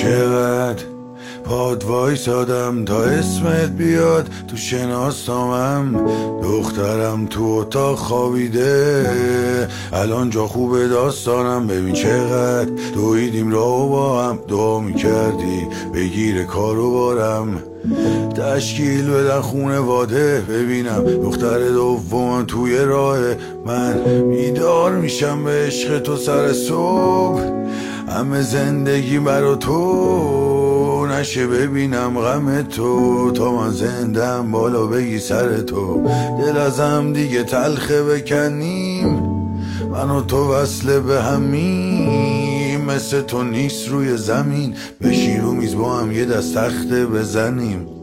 چقدر پاد وایسادم تا اسمت بیاد تو شناسنامم. دخترم تو اتاق خوابیده، الان جا خوبه داستانم. ببین چقدر دویدیم راهو با هم، دعا میکردی بگیر کارو بارم. تشکیل بدن خونواده، ببینم دختر دوم توی راه. من بیدار میشم به عشق تو سر صبح، همه زندگی برا تو نشه ببینم غم تو. تا من زندم بالا بگی سر تو، دل ازم دیگه تلخه بکنیم، من و تو وصله به همیم. مثل تو نیست روی زمین، بشین رو میز با هم یه دست تخته بزنیم.